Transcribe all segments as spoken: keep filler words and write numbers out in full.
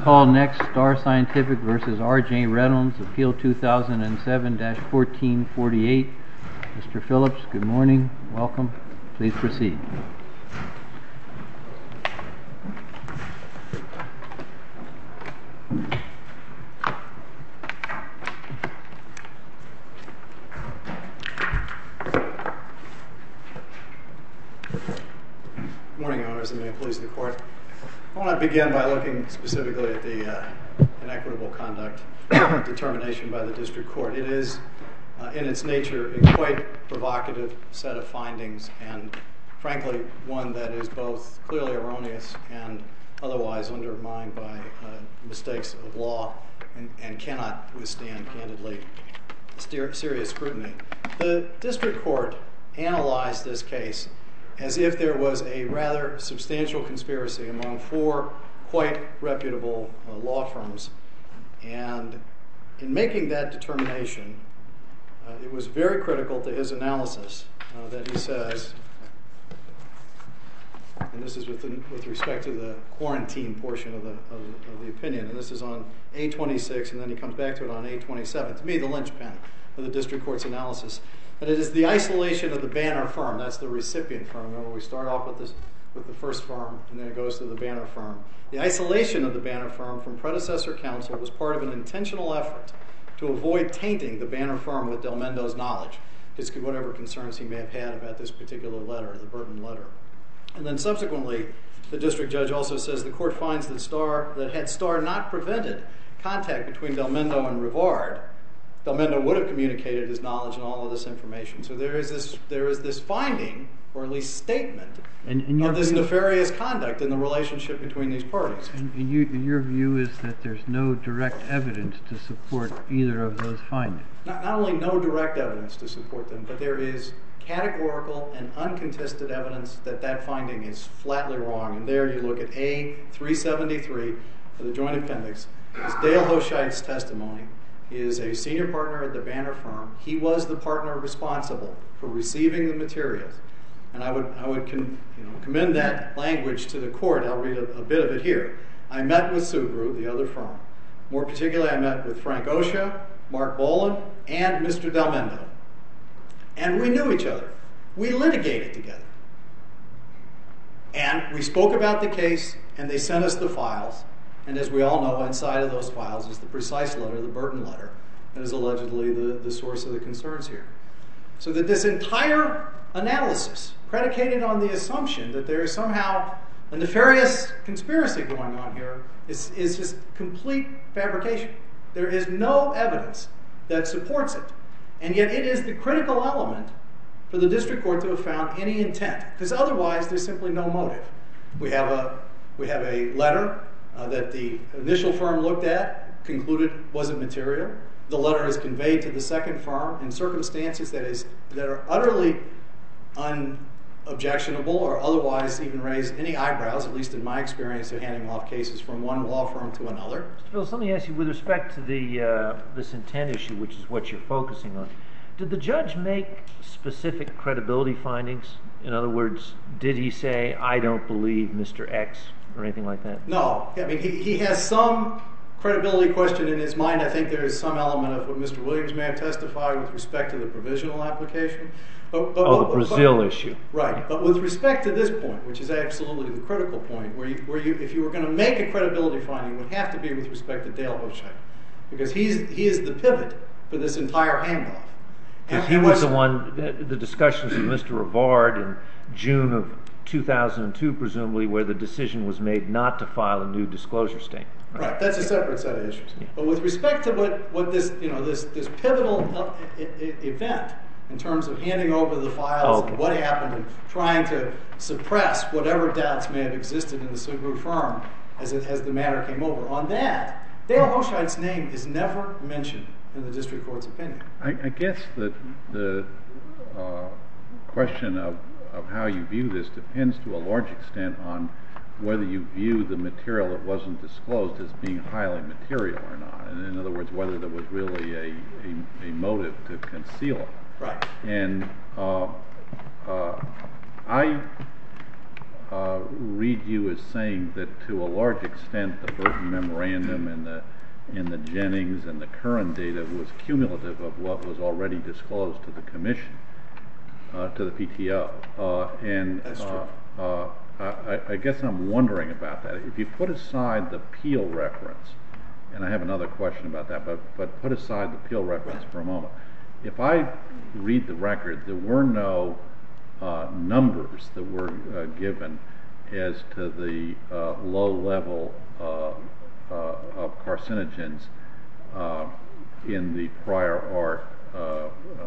Call next, Star Scientific versus R J Reynolds, Appeal two thousand seven dash fourteen forty-eight. Mister Phillips, good morning. Welcome. Please proceed. Good morning, Your Honors, and may it please the Court. I want to begin by looking specifically at the uh, inequitable conduct determination by the District Court. It is, uh, in its nature, a quite provocative set of findings, and frankly, one that is both clearly erroneous and otherwise undermined by uh, mistakes of law and, and cannot withstand, candidly, serious scrutiny. The District Court analyzed this case as if there was a rather substantial conspiracy among four quite reputable uh, law firms. And in making that determination, uh, it was very critical to his analysis uh, that he says, and this is with, the, with respect to the quarantine portion of the, of, of the opinion, and this is on A twenty-six, and then he comes back to it on A twenty-seven. To me, the linchpin of the District Court's analysis. But it is the isolation of the banner firm. That's the recipient firm. Remember, we start off with this, with the first firm, and then it goes to the banner firm. The isolation of the banner firm from predecessor counsel was part of an intentional effort to avoid tainting the banner firm with Del Mendo's knowledge, just whatever concerns he may have had about this particular letter, the Burton letter. And then subsequently, the district judge also says the court finds that Starr, that had Starr not prevented contact between Del Mendo and Rivard, Del Mendo would have communicated his knowledge and all of this information. So there is this, there is this finding, or at least statement, and, and of this view, nefarious conduct in the relationship between these parties. And you, your view is that there's no direct evidence to support either of those findings. Not, not only no direct evidence to support them, but there is categorical and uncontested evidence that that finding is flatly wrong. And there you look at A three seventy-three of the Joint Appendix. It's Dale Hoscheidt's testimony. He is a senior partner at the banner firm. He was the partner responsible for receiving the materials. And I would, I would con, you know, commend that language to the court. I'll read a, a bit of it here. I met with Subaru, the other firm. More particularly, I met with Frank Osha, Mark Boland, and Mister Del Mendo. And we knew each other. We litigated together. And we spoke about the case, and they sent us the files. And as we all know, inside of those files is the precise letter, the Burton letter, that is allegedly the, the source of the concerns here. So that this entire analysis, predicated on the assumption that there is somehow a nefarious conspiracy going on here, is, is just complete fabrication. There is no evidence that supports it. And yet it is the critical element for the district court to have found any intent, because otherwise there's simply no motive. We have a, we have a letter Uh, that the initial firm looked at, concluded wasn't material. The letter is conveyed to the second firm in circumstances that is that are utterly unobjectionable or otherwise even raise any eyebrows, at least in my experience of handing off cases from one law firm to another. Mister Phillips, let me ask you, with respect to the uh, this intent issue, which is what you're focusing on, did the judge make specific credibility findings? In other words, did he say, I don't believe Mister X, or anything like that? No. I mean, he, he has some credibility question in his mind. I think there is some element of what Mister Williams may have testified with respect to the provisional application. But, but, oh, but, the Brazil but, issue. Right. But with respect to this point, which is absolutely the critical point, where you, where you, if you were going to make a credibility finding, it would have to be with respect to Dale Hoscheidt, because he's he is the pivot for this entire handoff. Because he was the one, the, the discussions with Mister Rivard in June of two thousand two, presumably, where the decision was made not to file a new disclosure statement. Right. right. That's a separate set of issues. Yeah. But with respect to what, what this, you know, this this pivotal event in terms of handing over the files, okay, and what happened, and trying to suppress whatever doubts may have existed in the Subaru firm as it, as the matter came over, on that, Dale Hoscheidt's name is never mentioned in the district court's opinion. I, I guess that the uh, question of, of how you view this depends to a large extent on whether you view the material that wasn't disclosed as being highly material or not. And in other words, whether there was really a, a, a motive to conceal it. Right. And uh, uh, I uh, read you as saying that to a large extent the Burton Memorandum and the and the Jennings and the Curran data was cumulative of what was already disclosed to the Commission, uh, to the P T O. Uh, and That's true. uh, uh, I, I guess I'm wondering about that. If you put aside the Peel reference, and I have another question about that, but, but put aside the Peel reference for a moment. If I read the record, there were no uh, numbers that were uh, given as to the uh, low level uh, uh, of carcinogens uh, in the prior art uh, uh,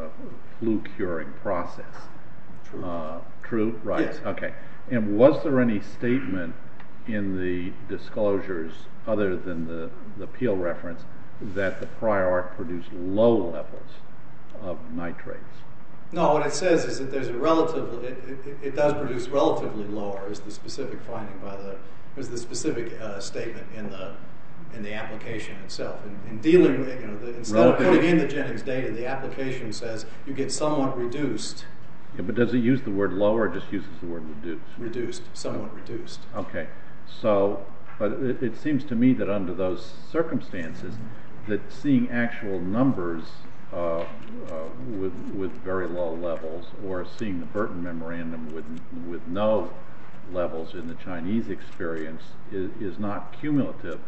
flu curing process. True. Uh, true? Right. Yes. Okay. And was there any statement in the disclosures other than the, the Peel reference that the prior art produced low levels of nitrates? No, what it says is that there's a relatively, it, it, it does produce relatively lower, is the specific finding by the, is the specific uh, statement in the in the application itself. In, in dealing with, you know, the, instead Relative. of putting in the Jennings data, the application says you get somewhat reduced. Yeah, but does it use the word low or just uses the word reduced? Reduced, somewhat reduced. Okay, so, but it, it seems to me that under those circumstances, that seeing actual numbers uh, uh, with with very low levels, or seeing the Burton Memorandum with with no levels in the Chinese experience, is, is not cumulative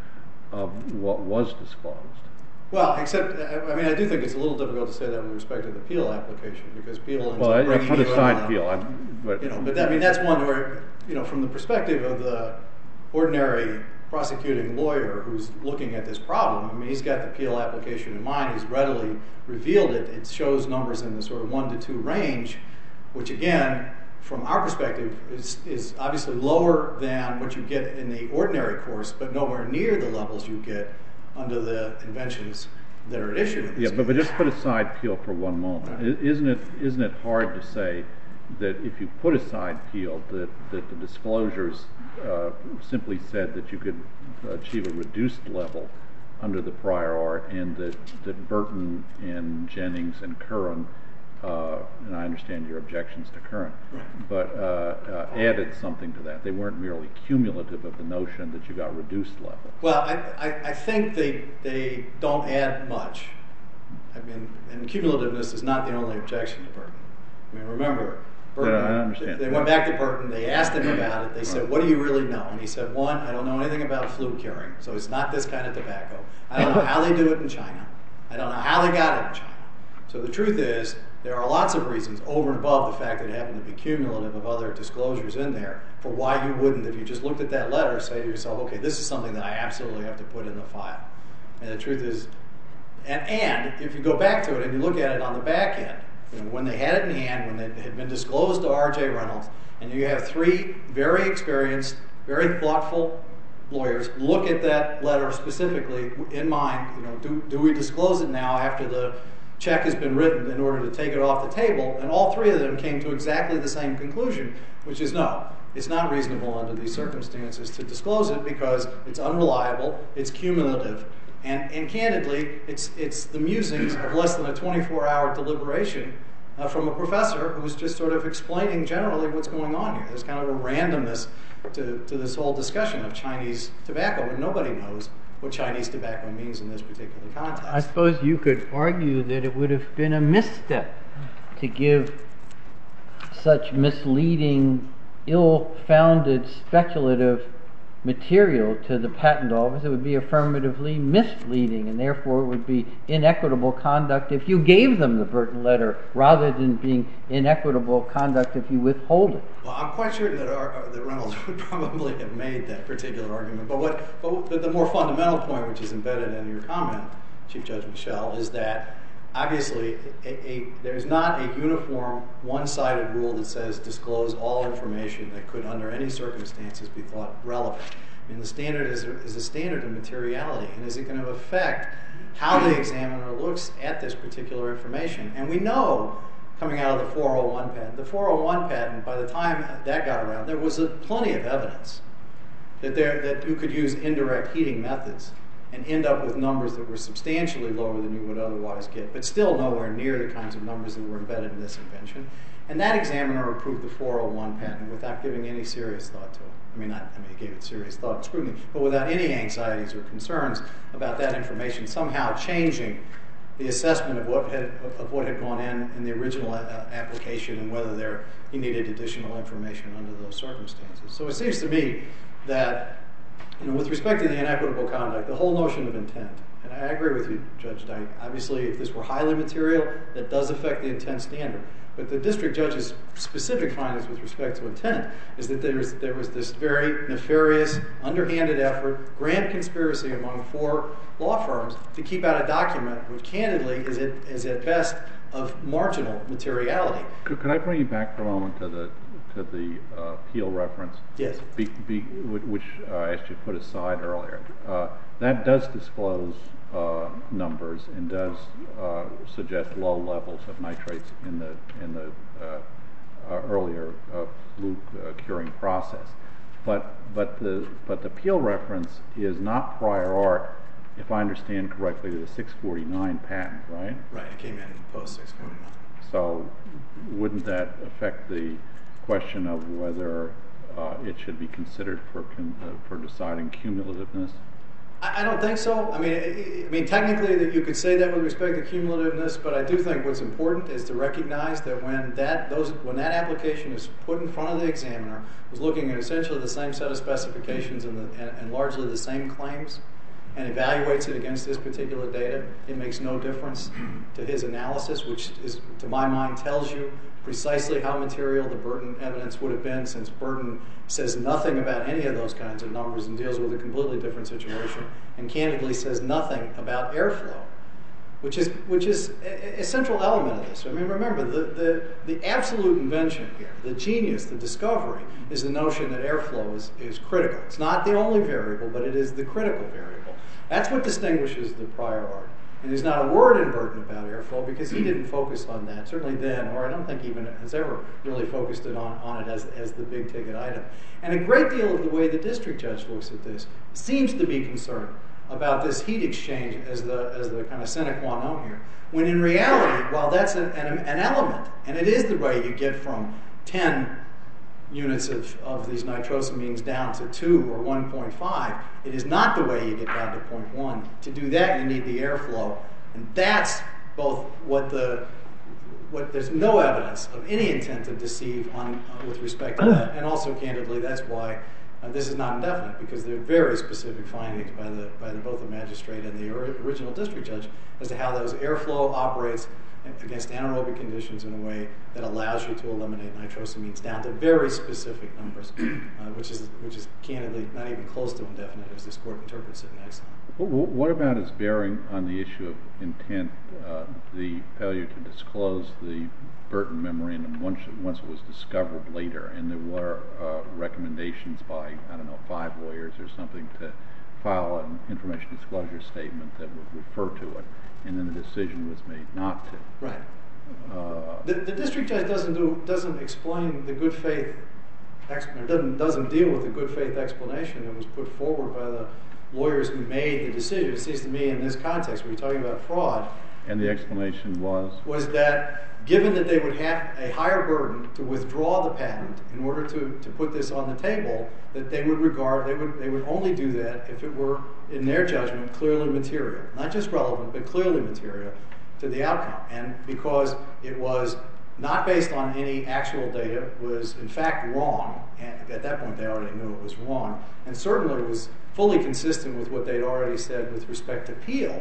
of what was disclosed. Well, except, I mean, I do think it's a little difficult to say that with respect to the Peel application, because Peel ends well, up I, bringing I put you aside in Peel, I, but you know, but that, I mean, that's one where, you know, from the perspective of the ordinary prosecuting lawyer who's looking at this problem, I mean, he's got the Peel application in mind. He's readily revealed it. It shows numbers in the sort of one to two range, which again, from our perspective, is, is obviously lower than what you get in the ordinary course, but nowhere near the levels you get under the inventions that are at issue in this Yeah, case. but, but just put aside Peel for one moment. Right. Isn't it isn't it hard to say that if you put aside Peel, that, that the disclosures uh, simply said that you could achieve a reduced level under the prior art, and that, that Burton and Jennings and Curran, uh, and I understand your objections to Curran, right. but uh, uh, added something to that. They weren't merely cumulative of the notion that you got reduced levels. Well, I, I, I think they they don't add much. I mean, and cumulativeness is not the only objection to Burton. I mean, remember, Burton, yeah, I understand. They, they went back to Burton, they asked him about it, they said, right. what do you really know? And he said, one, I don't know anything about flu curing, so it's not this kind of tobacco. I don't know how they do it in China. I don't know how they got it in China. So the truth is, there are lots of reasons over and above the fact that it happened to be cumulative of other disclosures in there for why you wouldn't, if you just looked at that letter, say to yourself, okay, this is something that I absolutely have to put in the file. And the truth is, and, and if you go back to it and you look at it on the back end, you know, when they had it in hand, when it had been disclosed to R J Reynolds, and you have three very experienced, very thoughtful lawyers look at that letter specifically in mind, you know, do, do we disclose it now after the check has been written in order to take it off the table? And all three of them came to exactly the same conclusion, which is no, it's not reasonable under these circumstances to disclose it because it's unreliable, it's cumulative, and, and candidly, it's, it's the musings of less than a twenty-four hour deliberation uh, from a professor who's just sort of explaining generally what's going on here. There's kind of a randomness to, to this whole discussion of Chinese tobacco, and nobody knows what Chinese tobacco means in this particular context. I suppose you could argue that it would have been a misstep to give such misleading, ill-founded, speculative material to the patent office. It would be affirmatively misleading, and therefore it would be inequitable conduct if you gave them the Burton letter, rather than being inequitable conduct if you withhold it. Well, I'm quite certain that, our, that Reynolds would probably have made that particular argument. But what, but the more fundamental point, which is embedded in your comment, Chief Judge Michel, is that obviously a, a, there's not a uniform, one-sided rule that says disclose all information that could, under any circumstances, be thought relevant. I mean, the standard is, is a standard of materiality, and is it going to affect how the examiner looks at this particular information? And we know, coming out of the four oh one patent, the four oh one patent, by the time that got around, there was a, plenty of evidence that there that you could use indirect heating methods and end up with numbers that were substantially lower than you would otherwise get, but still nowhere near the kinds of numbers that were embedded in this invention. And that examiner approved the four oh one patent without giving any serious thought to it. I mean, not, I mean, he gave it serious thought and scrutiny, but without any anxieties or concerns about that information somehow changing the assessment of what had of what had gone in in the original uh, application and whether there he needed additional information under those circumstances. So it seems to me that, you know, with respect to the inequitable conduct, the whole notion of intent, and I agree with you, Judge Dyke. Obviously, if this were highly material, that does affect the intent standard. But the district judge's specific findings with respect to intent is that there was, there was this very nefarious, underhanded effort, grand conspiracy among four law firms to keep out a document which, candidly, is at, is at best of marginal materiality. Could, could I bring you back for a moment to the to the uh, Peel reference? Yes. Be, be, which uh, I asked you to put aside earlier. Uh, that does disclose uh, numbers and does uh, suggest low levels of nitrates in the in the uh, uh, earlier uh, fluke uh, curing process. But but the but the Peel reference is not prior art, if I understand correctly, to the six forty-nine patent, right? Right. It came in post six forty-nine. So wouldn't that affect the question of whether uh, it should be considered for con uh, for deciding cumulativeness? I, I don't think so. I mean, I, I mean, technically, that you could say that with respect to cumulativeness, but I do think what's important is to recognize that when that those when that application is put in front of the examiner, who's looking at essentially the same set of specifications and, the, and, and largely the same claims, and evaluates it against this particular data, it makes no difference to his analysis, which is, to my mind, tells you precisely how material the Burton evidence would have been, since Burton says nothing about any of those kinds of numbers and deals with a completely different situation, and candidly says nothing about airflow, which is which is a, a central element of this. I mean, remember, the, the, the absolute invention here, the genius, the discovery, is the notion that airflow is, is critical. It's not the only variable, but it is the critical variable. That's what distinguishes the prior art. And there's not a word in Burton about airflow because he didn't focus on that, certainly then, or I don't think even has ever really focused it on, on it as, as the big ticket item. And a great deal of the way the district judge looks at this seems to be concerned about this heat exchange as the, as the kind of sine qua non here, when in reality, while that's an, an, an element, and it is the way you get from ten units of, of these nitrosamines down to two or one point five, it is not the way you get down to zero point one. To do that, you need the airflow, and that's both what the what there's no evidence of any intent to deceive on uh, with respect to that, and also candidly, that's why uh, this is not indefinite, because there are very specific findings by the by the, both the magistrate and the original district judge as to how those airflow operates against anaerobic conditions in a way that allows you to eliminate nitrosamines down to very specific numbers, uh, which is which is candidly not even close to indefinite as this court interprets it in Exxon. What about its bearing on the issue of intent, uh, the failure to disclose the Burton memorandum once, once it was discovered later, and there were uh, recommendations by, I don't know, five lawyers or something to file an information disclosure statement that would refer to it, and then the decision was made not to. Right. Uh, the, the district judge doesn't do doesn't explain the good faith, doesn't doesn't deal with the good faith explanation that was put forward by the lawyers who made the decision. It seems to me in this context, where you're talking about fraud, and the explanation was was that given that they would have a higher burden to withdraw the patent in order to, to put this on the table, that they would regard they would they would only do that if it were, in their judgment, clearly material, not just relevant, but clearly material to the outcome. And because it was not based on any actual data, was in fact wrong, and at that point they already knew it was wrong, and certainly was fully consistent with what they'd already said with respect to Peel.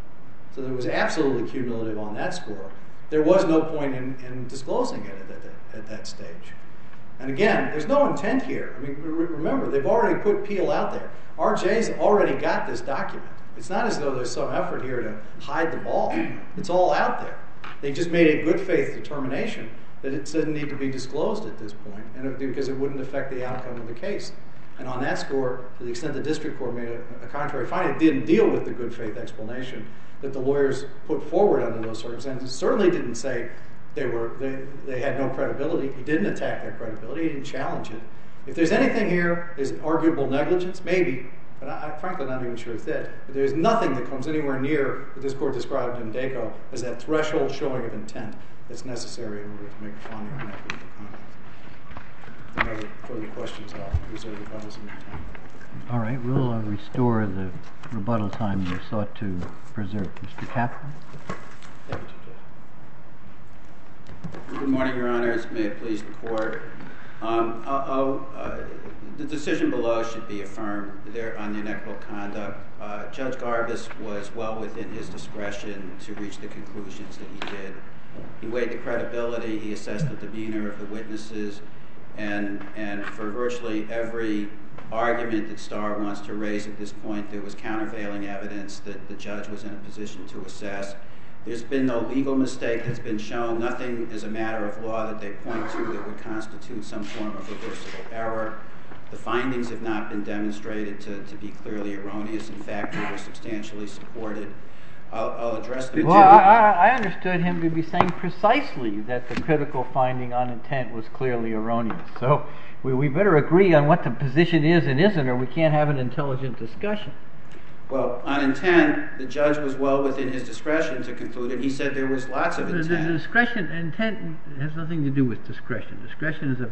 So there was absolutely cumulative on that score. There was no point in, in disclosing it at that, at that stage. And again, there's no intent here. I mean, re remember, they've already put Peel out there. R J's already got this document. It's not as though there's some effort here to hide the ball. It's all out there. They just made a good faith determination that it doesn't need to be disclosed at this point, and it, because it wouldn't affect the outcome of the case. And on that score, to the extent the district court made a, a contrary finding, it didn't deal with the good faith explanation that the lawyers put forward under those circumstances. It certainly didn't say they were they, they had no credibility. He didn't attack their credibility. He didn't challenge it. If there's anything here, is arguable negligence, maybe, But I, I frankly not even sure it's that. But there's nothing that comes anywhere near what this court described in DACO as that threshold showing of intent that's necessary in order to make a finding on equitable conduct. If there are no further questions, I'll reserve the balance of my time. All right, we'll uh, restore the rebuttal time you sought to preserve. Mister Kaplan? Thank you, Judge. Good morning, Your Honors. May it please the Court. Um, I'll, I'll, uh, the decision below should be affirmed there on the inequitable conduct. Uh, Judge Garbus was well within his discretion to reach the conclusions that he did. He weighed the credibility, he assessed the demeanor of the witnesses, and, and for virtually every argument that Starr wants to raise at this point, there was countervailing evidence that the judge was in a position to assess. There's been no legal mistake that's been shown, nothing as a matter of law that they point to that would constitute some form of reversible error. The findings have not been demonstrated to, to be clearly erroneous. In fact, they were substantially supported. I'll, I'll address the... Well, I, I understood him to be saying precisely that the critical finding on intent was clearly erroneous. So we, we better agree on what the position is and isn't, or we can't have an intelligent discussion. Well, on intent, the judge was well within his discretion to conclude it. He said there was lots of intent. The, the discretion, intent has nothing to do with discretion. Discretion is a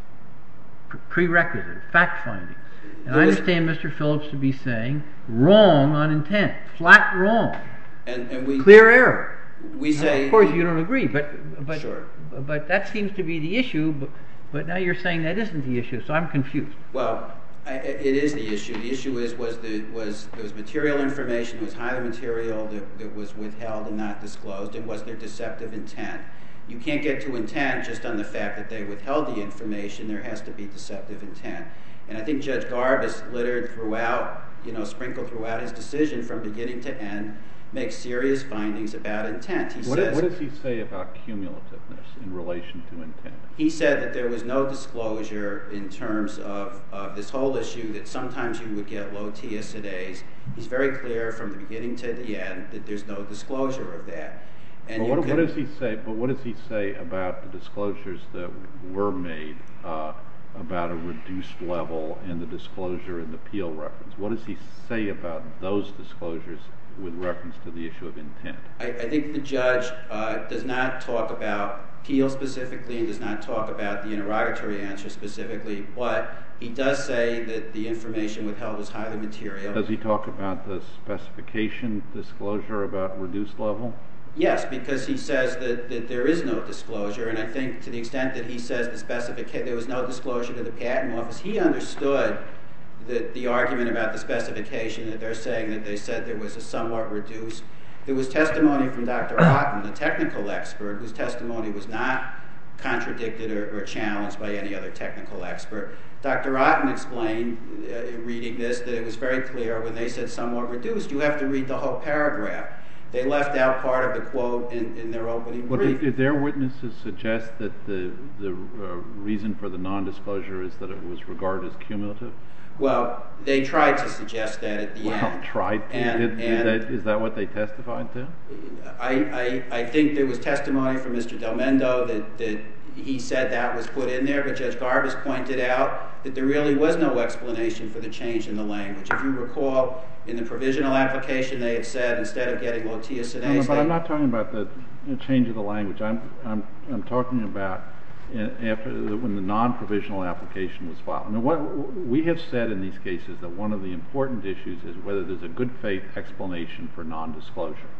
prerequisite, fact finding. And I understand Mister Phillips to be saying wrong on intent, flat wrong, and, and we, clear error. We say, now, of course, you don't agree, but but sure. but that seems to be the issue. But, but now you're saying that isn't the issue, so I'm confused. Well, I, it is the issue. The issue is was the was there was material information, it was highly material that, that was withheld and not disclosed, and was there deceptive intent? You can't get to intent just on the fact that they withheld the information. There has to be deceptive intent. And I think Judge Garbus littered throughout, you know, sprinkled throughout his decision from beginning to end, makes serious findings about intent. He what, says, what does he say about cumulativeness in relation to intent? He said that there was no disclosure in terms of, of this whole issue, that sometimes you would get low T S A As. He's very clear from the beginning to the end that there's no disclosure of that. And But what, can, what does he say? But what does he say about the disclosures that were made uh, about a reduced level and the disclosure in the Peel reference? What does he say about those disclosures with reference to the issue of intent? I, I think the judge uh, does not talk about Peel specifically and does not talk about the interrogatory answer specifically, but he does say that the information withheld was highly material. Does he talk about the specification disclosure about reduced level? Yes, because he says that, that there is no disclosure, and I think to the extent that he says the specification, there was no disclosure to the Patent Office, he understood that the argument about the specification, that they're saying that they said there was a somewhat reduced. There was testimony from Doctor Otten, the technical expert, whose testimony was not contradicted or, or challenged by any other technical expert. Doctor Otten explained, uh, reading this, that it was very clear when they said somewhat reduced, you have to read the whole paragraph. They left out part of the quote in, in their opening Well, brief. did, did their witnesses suggest that the, the uh, reason for the non-disclosure is that it was regarded as cumulative? Well, they tried to suggest that at the well, end. tried to? And, did, did and that, is that what they testified to? I, I, I think there was testimony from Mister Del Mendo that, that he said that was put in there, but Judge Garbus pointed out that there really was no explanation for the change in the language. If you recall, in the provisional application, they had said instead of getting low T S A As, No, no, but they, I'm not talking about the change of the language. I'm I'm I'm talking about after the, when the non-provisional application was filed. I mean, what we have said in these cases that one of the important issues is whether there's a good faith explanation for non-disclosure.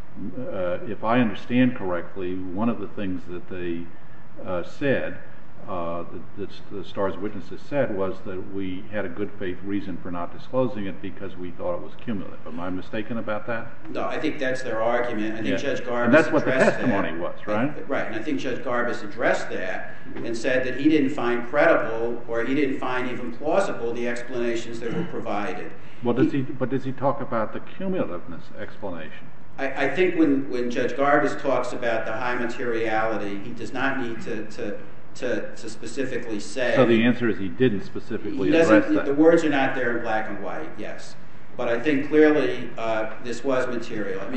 Uh, if I understand correctly, one of the things that they uh, said. Uh, that the Star's witnesses said was that we had a good faith reason for not disclosing it because we thought it was cumulative. Am I mistaken about that? No, I think that's their argument. I think yeah. Judge Garbus and that's what the addressed testimony that. was, right? Right, and I think Judge Garbus addressed that and said that he didn't find credible or he didn't find even plausible the explanations that were provided. Well, does he? But does he talk about the cumulativeness explanation? I, I think when, when Judge Garbus talks about the high materiality, he does not need to, to To, to specifically say. So the answer is he didn't specifically he address that. The words are not there in black and white, yes. But I think clearly uh, this was material. I mean,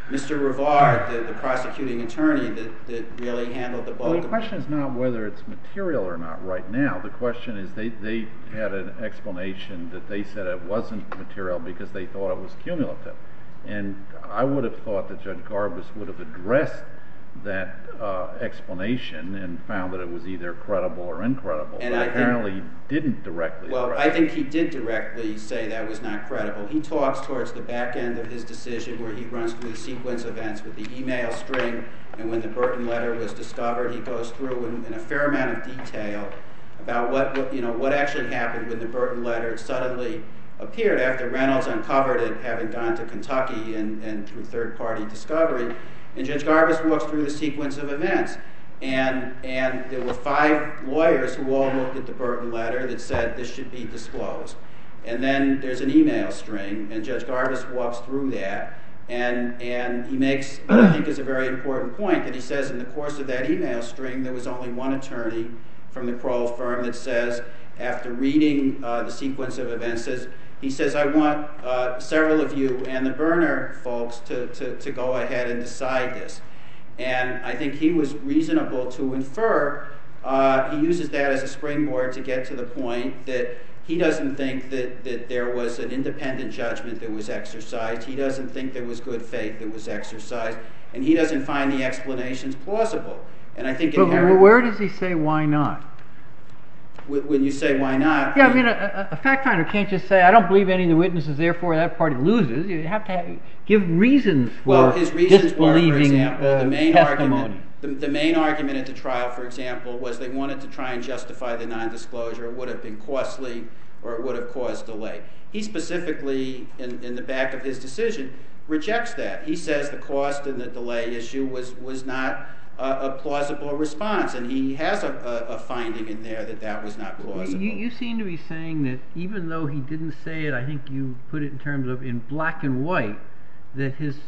Mister Rivard, the, the prosecuting attorney that, that really handled the bulk well, of the question is not whether it's material or not right now. The question is they, they had an explanation that they said it wasn't material because they thought it was cumulative. And I would have thought that Judge Garbus would have addressed that uh, explanation and found that it was either credible or incredible, and but I apparently think, didn't directly well, address I think he did directly say that was not credible. He talks towards the back end of his decision where he runs through the sequence of events with the email string, and when the Burton letter was discovered, he goes through in, in a fair amount of detail about what, what, you know, what actually happened when the Burton letter suddenly appeared after Reynolds uncovered it, having gone to Kentucky and, and through third-party discovery. And Judge Garbus walks through the sequence of events. And, and there were five lawyers who all looked at the Burton letter that said this should be disclosed. And then there's an email string, and Judge Garbus walks through that. And, and he makes what I think is a very important point, that he says in the course of that email string there was only one attorney from the Kroll firm that says, after reading uh, the sequence of events, says, he says, I want uh, several of you and the Burner folks to, to, to go ahead and decide this. And I think he was reasonable to infer, uh, he uses that as a springboard to get to the point that he doesn't think that, that there was an independent judgment that was exercised. He doesn't think there was good faith that was exercised. And he doesn't find the explanations plausible. And I think but where does he say why not? When you say why not? Yeah, I mean, a, a fact finder can't just say, I don't believe any of the witnesses, therefore that party loses. You have to have, give reasons for well, his reasons disbelieving were, for example, uh, the main testimony. Argument, the, the main argument at the trial, for example, was they wanted to try and justify the nondisclosure. It would have been costly or it would have caused delay. He specifically, in, in the back of his decision, rejects that. He says the cost and the delay issue was, was not a, a plausible response, and he has a, a, a finding in there that that was not plausible. You, you seem to be saying that even though he didn't say it, I think you put it in terms of in black and white, that his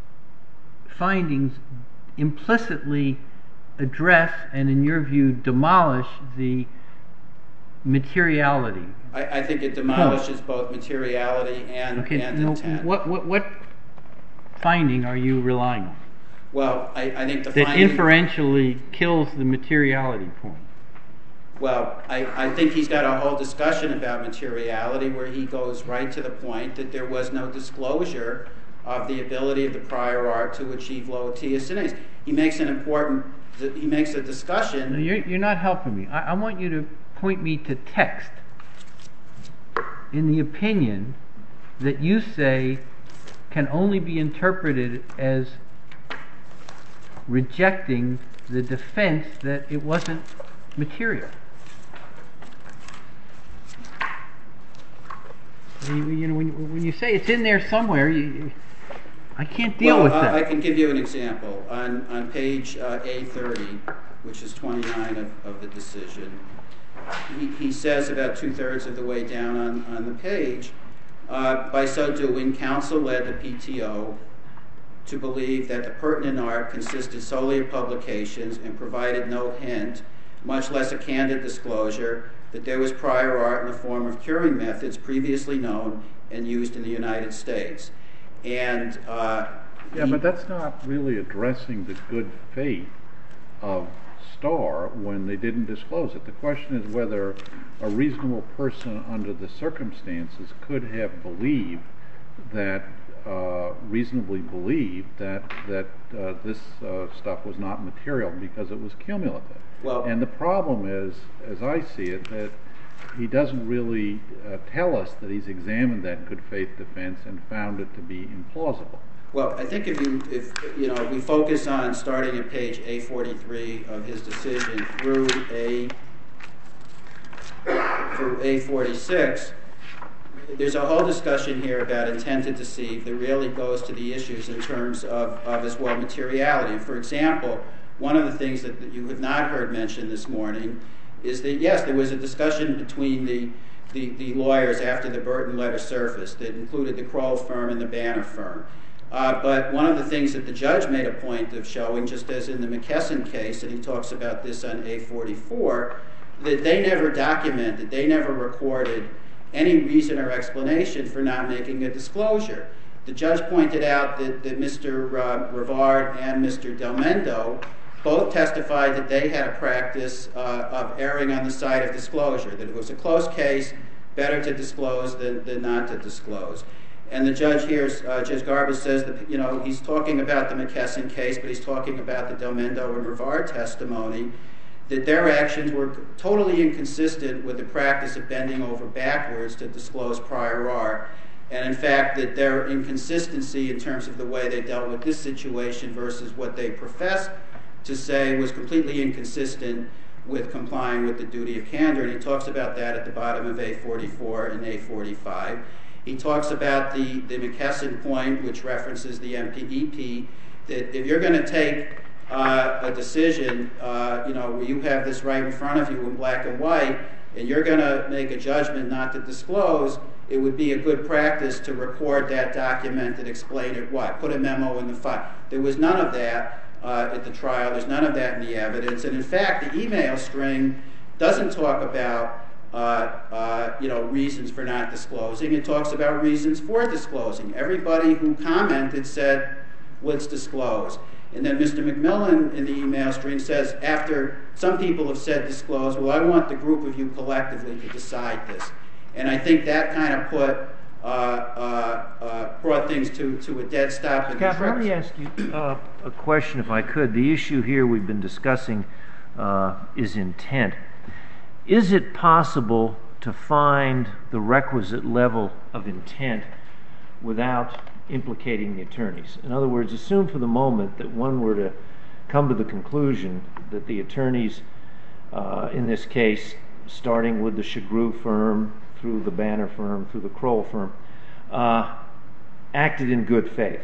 findings implicitly address and, in your view, demolish the materiality. I, I think it demolishes huh. both materiality and, okay, and no, intent. What, what, what finding are you relying on? Well, I, I think the that finding... inferentially kills the materiality point. Well, I, I think he's got a whole discussion about materiality where he goes right to the point that there was no disclosure of the ability of the prior art to achieve low T S N As. He makes an important... He makes a discussion... No, you're, you're not helping me. I, I want you to point me to text in the opinion that you say can only be interpreted as rejecting the defense that it wasn't material. You, you know, when, when you say it's in there somewhere, you, I can't deal well, with uh, that. I can give you an example. On, on page uh, A thirty, which is twenty-nine of, of the decision, he, he says about two-thirds of the way down on, on the page, uh, by so doing, counsel led the P T O to believe that the pertinent art consisted solely of publications and provided no hint, much less a candid disclosure, that there was prior art in the form of curing methods previously known and used in the United States. And uh, yeah, he, but that's not really addressing the good faith of Starr when they didn't disclose it. The question is whether a reasonable person under the circumstances could have believed that Uh, reasonably believed that that uh, this uh, stuff was not material because it was cumulative. Well, and the problem is, as I see it, that he doesn't really uh, tell us that he's examined that good faith defense and found it to be implausible. Well, I think if you if you know we focus on starting at page A forty-three of his decision through A through A forty-six. There's a whole discussion here about intent to deceive that really goes to the issues in terms of, of as well materiality. For example, one of the things that you have not heard mentioned this morning is that, yes, there was a discussion between the, the, the lawyers after the Burton letter surfaced that included the Kroll firm and the Banner firm. Uh, but one of the things that the judge made a point of showing, just as in the McKesson case, and he talks about this on A forty-four, that they never documented, they never recorded any reason or explanation for not making a disclosure. The judge pointed out that, that Mister Uh, Rivard and Mister Del Mendo both testified that they had a practice uh, of erring on the side of disclosure, that it was a close case, better to disclose than, than not to disclose. And the judge here, uh, Judge Garbus, says that, you know, he's talking about the McKesson case, but he's talking about the Del Mendo and Rivard testimony, that their actions were totally inconsistent with the practice of bending over backwards to disclose prior art. And in fact, that their inconsistency in terms of the way they dealt with this situation versus what they professed to say was completely inconsistent with complying with the duty of candor. And he talks about that at the bottom of A forty-four and A forty-five. He talks about the, the McKesson point, which references the M P E P, that if you're going to take uh, a decision, uh, you know, where you have this right in front of you in black and white, and you're going to make a judgment not to disclose, it would be a good practice to record that document and explain it what? Put a memo in the file. There was none of that uh, at the trial. There's none of that in the evidence. And in fact, the email string doesn't talk about uh, uh, you know, reasons for not disclosing. It talks about reasons for disclosing. Everybody who commented said, let's disclose. And then Mister McMillan in the email string says, after some people have said disclose, well, I want the group of you collectively to decide this. And I think that kind of put, uh, uh, uh, brought things to, to a dead stop. Scott, let me ask you uh, a question, if I could. The issue here we've been discussing uh, is intent. Is it possible to find the requisite level of intent without implicating the attorneys? In other words, assume for the moment that one were to come to the conclusion that the attorneys, uh, in this case, starting with the Chagru firm, through the Banner firm, through the Kroll firm, uh, acted in good faith.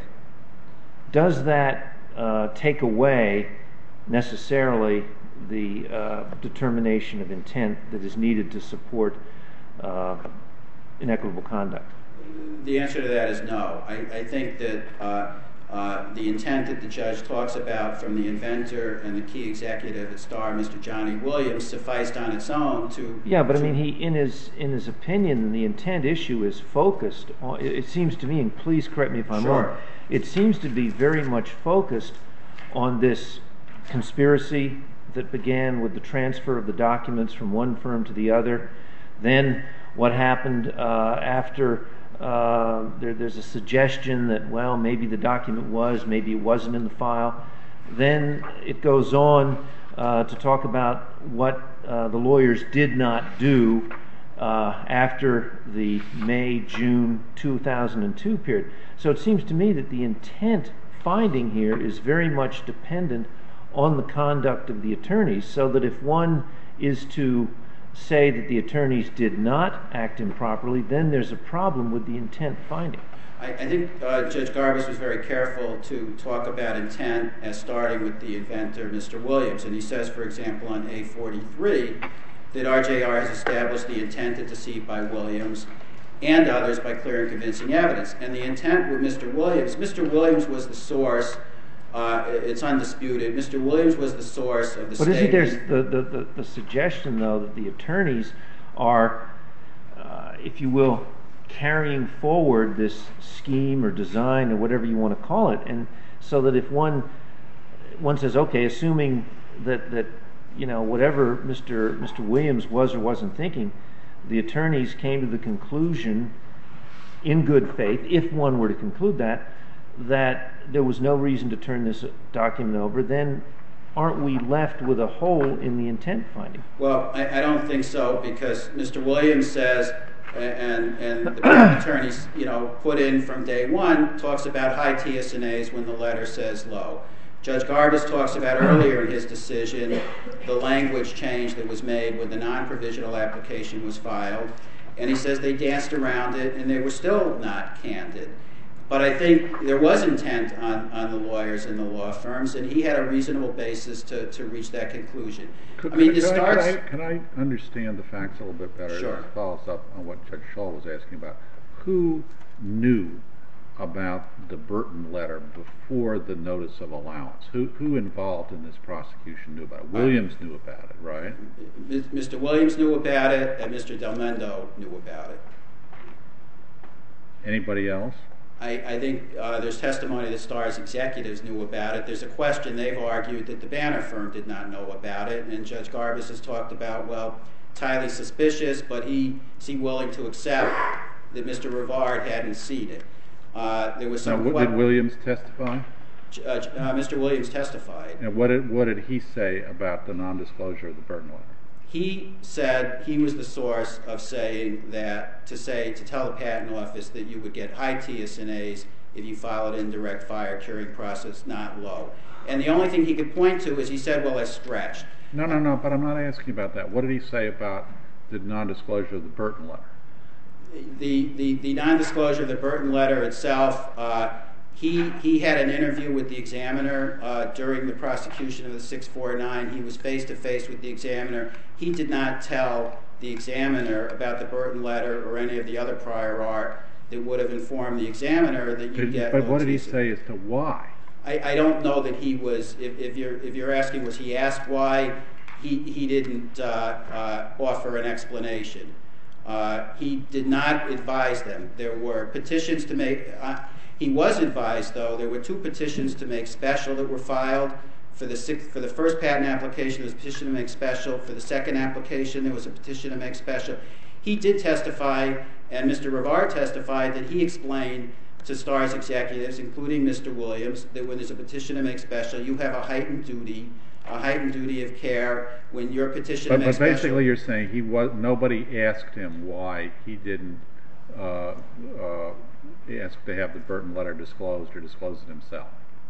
Does that uh, take away necessarily the uh, determination of intent that is needed to support uh, inequitable conduct? The answer to that is no. I, I think that uh, uh, the intent that the judge talks about from the inventor and the key executive at Starr, Mister Johnny Williams, sufficed on its own to... Yeah, but to, I mean, he in his in his opinion, the intent issue is focused on, it, it seems to me, and please correct me if I'm sure. wrong, it seems to be very much focused on this conspiracy that began with the transfer of the documents from one firm to the other. Then what happened uh, after... Uh, there, there's a suggestion that, well, maybe the document was, maybe it wasn't in the file. Then it goes on uh, to talk about what uh, the lawyers did not do uh, after the May, June two thousand two period. So it seems to me that the intent finding here is very much dependent on the conduct of the attorneys, so that if one is to say that the attorneys did not act improperly, then there's a problem with the intent finding. I, I think uh, Judge Garbus was very careful to talk about intent as starting with the inventor, Mister Williams. And he says, for example, on A forty-three, that R J R has established the intent to deceive by Williams and others by clear and convincing evidence. And the intent with Mister Williams, Mister Williams was the source. Uh, it's undisputed. Mister Williams was the source of the but statement. But isn't there the, the, the, the suggestion, though, that the attorneys are, uh, if you will, carrying forward this scheme or design or whatever you want to call it, and so that if one one says, okay, assuming that, that you know, whatever Mister Mister Williams was or wasn't thinking, the attorneys came to the conclusion, in good faith, if one were to conclude that, that there was no reason to turn this document over, then aren't we left with a hole in the intent finding? Well, I, I don't think so, because Mister Williams says, and, and the attorneys, you know, put in from day one, talks about high T S N As when the letter says low. Judge Garbus talks about earlier in his decision the language change that was made when the non-provisional application was filed, and he says they danced around it and they were still not candid. But I think there was intent on, on the lawyers and the law firms, and he had a reasonable basis to, to reach that conclusion. Could, I mean, could, it starts... I, can, I, can I understand the facts a little bit better? Sure. This follows up on what Judge Shull was asking about. Who knew about the Burton letter before the notice of allowance? Who, who involved in this prosecution knew about it? Williams knew about it, right? Mister Williams knew about it, and Mister Del Mendo knew about it. Anybody else? I, I think uh, there's testimony that Star's executives knew about it. There's a question they've argued that the Banner firm did not know about it, and Judge Garbus has talked about, well, it's highly suspicious, but he is he willing to accept that Mister Rivard hadn't seen it. Uh, there was some. Now, did Williams testify? Uh, uh, Mister Williams testified. And what did what did he say about the nondisclosure of the Burton letter? He said he was the source of saying that to say to tell the patent office that you would get high T S N As if you followed indirect fire curing process, not low. And the only thing he could point to is he said, "Well, I stretched." No, no, no. But I'm not asking about that. What did he say about the nondisclosure of the Burton letter? The the, the nondisclosure of the Burton letter itself. Uh, He, he had an interview with the examiner uh, during the prosecution of the six forty-nine. He was face-to-face with the examiner. He did not tell the examiner about the Burton letter or any of the other prior art that would have informed the examiner that you get. But what did he say as to why? I, I don't know that he was, if, if, you're, if you're asking was he asked why, he, he didn't uh, uh, offer an explanation. Uh, he did not advise them. There were petitions to make... Uh, He was advised, though, there were two petitions to make special that were filed. For the, six, for the first patent application, there was a petition to make special. For the second application, there was a petition to make special. He did testify, and Mister Rivard testified, that he explained to Star's executives, including Mister Williams, that when there's a petition to make special, you have a heightened duty, a heightened duty of care when your petition but, to make but special... But basically you're saying he was, nobody asked him why he didn't uh, uh, ask to have the Burton letter disclosed or disclose it himself.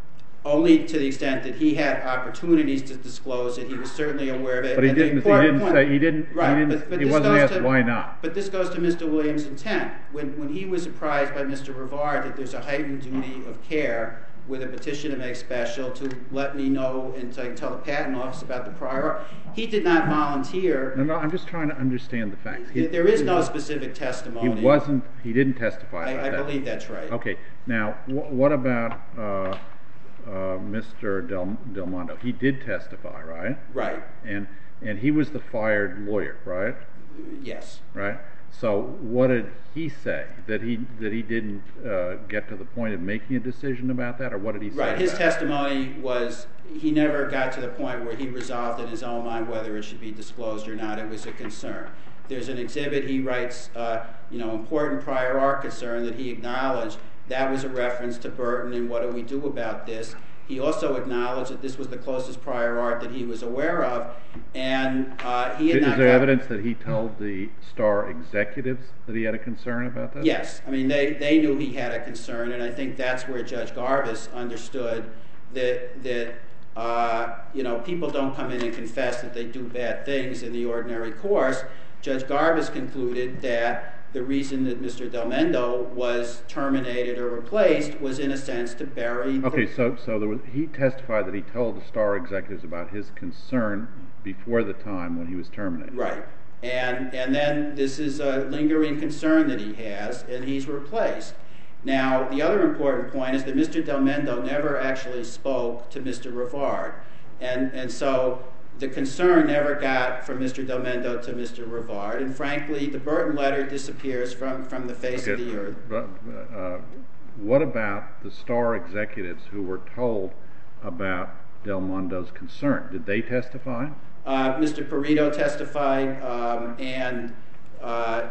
Only to the extent that he had opportunities to disclose it. He was certainly aware of it. But he and didn't. He didn't point, say. He didn't. Right, he didn't. but, but he this wasn't goes asked to, why not. But this goes to Mister Williams' intent. When when he was apprised by Mister Rivard that there's a heightened duty of care with a petition to make special to let me know and to tell the patent office about the prior art, he did not volunteer. No, no. I'm just trying to understand the facts. He, there is no specific testimony. He wasn't. He didn't testify. I, about I that. believe that's right. Okay. Now, wh what about uh, uh, Mister Del, Del Mondo? He did testify, right? Right. And and he was the fired lawyer, right? Yes. Right. So what did he say? That he that he didn't uh, get to the point of making a decision about that, or what did he say? Right. His about testimony was he never got to the point where he resolved in his own mind whether it should be disclosed or not. It was a concern. There's an exhibit he writes, uh, you know, important prior art concern that he acknowledged. That was a reference to Burton and what do we do about this. He also acknowledged that this was the closest prior art that he was aware of, and uh, he had Is not. Is there evidence that he told the Star executives that he had a concern about this? Yes, I mean they, they knew he had a concern, and I think that's where Judge Garbus understood that that uh, you know people don't come in and confess that they do bad things in the ordinary course. Judge Garbus concluded that the reason that Mister Del Mondo was terminated or replaced was, in a sense, to bury... The okay, so so there was, he testified that he told the Star executives about his concern before the time when he was terminated. Right. And, and then this is a lingering concern that he has, and he's replaced. Now, the other important point is that Mister Del Mondo never actually spoke to Mister Rivard. And, and so... the concern never got from Mister Del Mondo to Mister Rivard, and frankly, the Burton letter disappears from, from the face okay. of the earth. But, uh, what about the Star executives who were told about Del Mondo's concern? Did they testify? Uh, Mister Perito testified, um, and uh,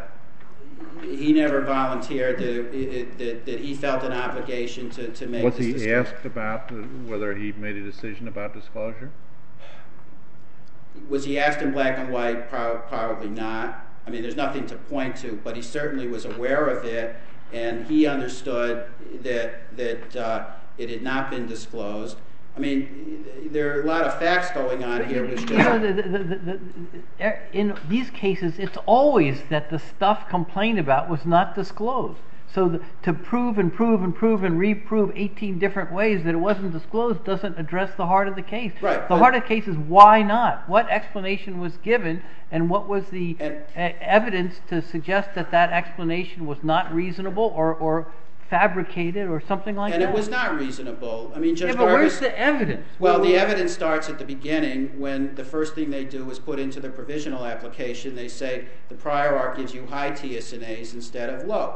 he never volunteered that, it, that, that he felt an obligation to, to make Was this he disclosure. asked about whether he made a decision about disclosure? Was he asked in black and white? Probably not. I mean, there's nothing to point to, but he certainly was aware of it, and he understood that that uh, it had not been disclosed. I mean, there are a lot of facts going on here. Which you know, the, the, the, the, in these cases, it's always that the stuff complained about was not disclosed. So the, to prove and prove and prove and reprove eighteen different ways that it wasn't disclosed doesn't address the heart of the case. Right, the heart of the case is why not? What explanation was given, and what was the and, evidence to suggest that that explanation was not reasonable or, or fabricated or something like and that? And it was not reasonable. I mean, Judge yeah, but Garbus, where's the evidence? Well, Where, the evidence starts at the beginning when the first thing they do is put into the provisional application. They say the prior art gives you high T S N As instead of low.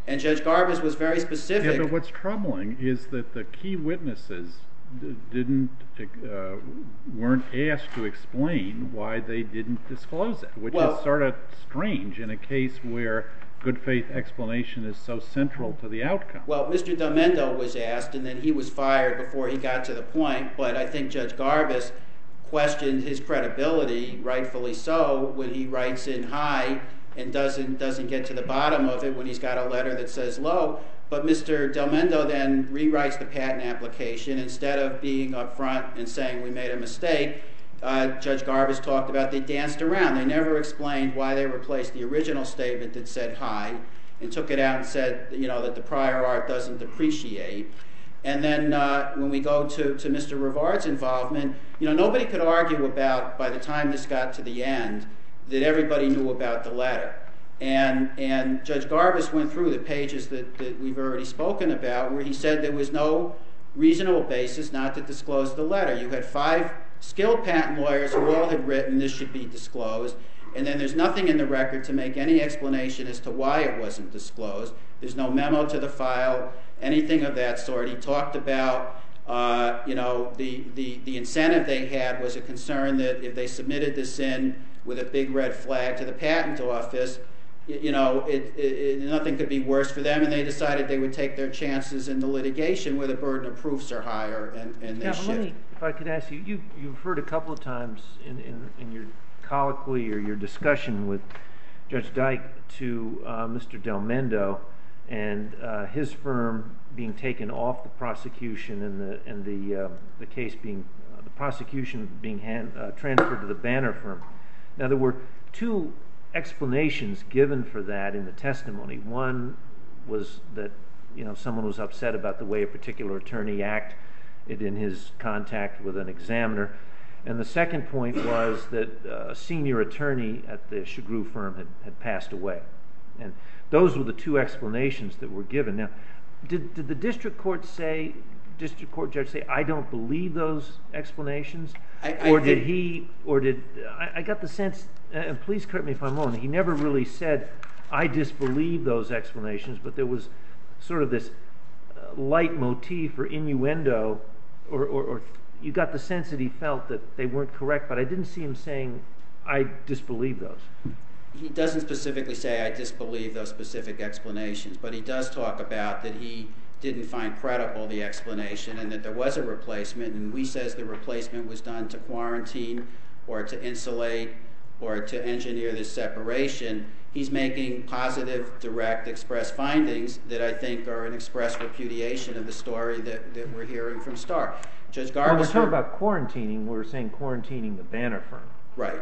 And Judge Garbus was very specific. Yeah, but what's troubling is that the key witnesses didn't uh, weren't asked to explain why they didn't disclose it, which well, is sort of strange in a case where good faith explanation is so central to the outcome. Well, Mister Del Mendo was asked, and then he was fired before he got to the point. But I think Judge Garbus questioned his credibility, rightfully so, when he writes in high and doesn't doesn't get to the bottom of it when he's got a letter that says low. But Mister Del Mendo then rewrites the patent application. Instead of being upfront and saying we made a mistake, uh, Judge Garbus talked about they danced around. They never explained why they replaced the original statement that said high and took it out and said, you know, that the prior art doesn't depreciate. And then uh, when we go to, to Mister Rivard's involvement, you know, nobody could argue about, by the time this got to the end, that everybody knew about the letter. And and Judge Garbus went through the pages that, that we've already spoken about where he said there was no reasonable basis not to disclose the letter. You had five skilled patent lawyers who all had written this should be disclosed, and then there's nothing in the record to make any explanation as to why it wasn't disclosed. There's no memo to the file, anything of that sort. He talked about, uh, you know, the, the, the incentive they had was a concern that if they submitted this in with a big red flag to the patent office, you know, it, it, it, nothing could be worse for them, and they decided they would take their chances in the litigation where the burden of proofs are higher, and, and they now, shift. Let me, if I could ask you, you, you've heard a couple of times in, in, in your colloquy or your discussion with Judge Dyke to uh, Mister Del Mendo and uh, his firm being taken off the prosecution and the and the uh, the case being uh, the prosecution being hand, uh, transferred to the Banner firm. Now there were two explanations given for that in the testimony. One was that, you know, someone was upset about the way a particular attorney acted in his contact with an examiner, and the second point was that a senior attorney at the Chagru firm had, had passed away. And those were the two explanations that were given. Now, did, did the district court say, district court judge say, I don't believe those explanations? I, I or did he, or did, I, I got the sense, and please correct me if I'm wrong, he never really said, I disbelieve those explanations, but there was sort of this uh, leitmotif or innuendo, or, or, or you got the sense that he felt that they weren't correct, but I didn't see him saying, I disbelieve those. He doesn't specifically say, I disbelieve those specific explanations, but he does talk about that he didn't find credible the explanation and that there was a replacement, and we says the replacement was done to quarantine or to insulate or to engineer this separation. He's making positive, direct, express findings that I think are an express repudiation of the story that, that we're hearing from Starr. Judge Garbus... When we're talking about quarantining, we're saying quarantining the Banner firm. Right.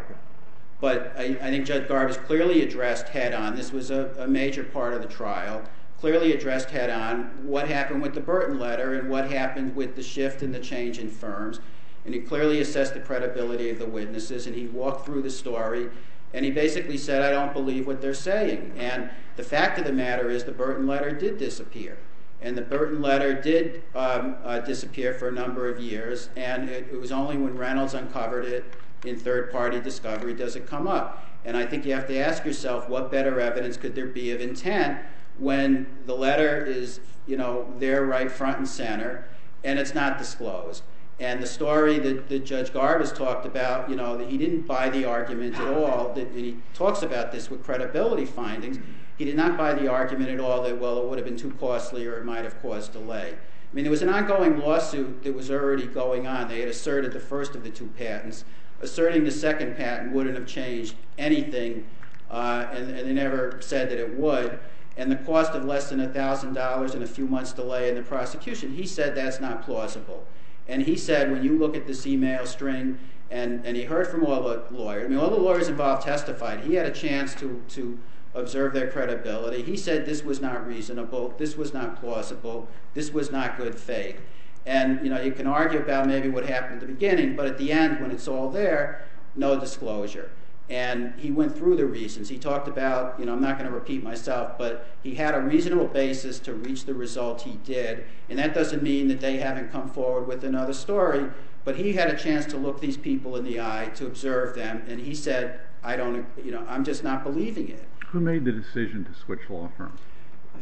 But I, I think Judge Garbus clearly addressed head-on, this was a, a major part of the trial, clearly addressed head-on what happened with the Burton letter and what happened with the shift and the change in firms. And he clearly assessed the credibility of the witnesses, and he walked through the story, and he basically said, I don't believe what they're saying. And the fact of the matter is the Burton letter did disappear. And the Burton letter did um, uh, disappear for a number of years, and it, it was only when Reynolds uncovered it in third-party discovery does it come up. And I think you have to ask yourself, what better evidence could there be of intent when the letter is, you know, there right front and center, and it's not disclosed. And the story that, that Judge Garbus talked about, you know, that he didn't buy the argument at all, that, and he talks about this with credibility findings, he did not buy the argument at all that, well, it would have been too costly or it might have caused delay. I mean, there was an ongoing lawsuit that was already going on. They had asserted the first of the two patents. Asserting the second patent wouldn't have changed anything, uh, and, and they never said that it would. And the cost of less than one thousand dollars and a few months delay in the prosecution, he said that's not plausible. And he said, when you look at this email string, and, and he heard from all the lawyers, I mean, all the lawyers involved testified. He had a chance to, to observe their credibility. He said this was not reasonable, this was not plausible, this was not good faith. And, you know, you can argue about maybe what happened at the beginning, but at the end, when it's all there, no disclosure. And he went through the reasons. He talked about, you know, I'm not going to repeat myself, but he had a reasonable basis to reach the result he did. And that doesn't mean that they haven't come forward with another story, but he had a chance to look these people in the eye, to observe them, and he said, I don't, you know, I'm just not believing it. Who made the decision to switch law firms?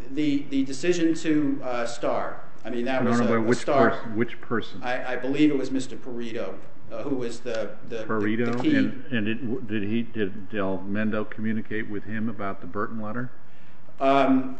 the the decision to uh, star. I mean, that was no, no, a, which a star. Person, which person? I, I believe it was Mister Perito, uh, who was the the, Perito, the, the key. and, and it, did he did Del Mendo communicate with him about the Burton letter? Um,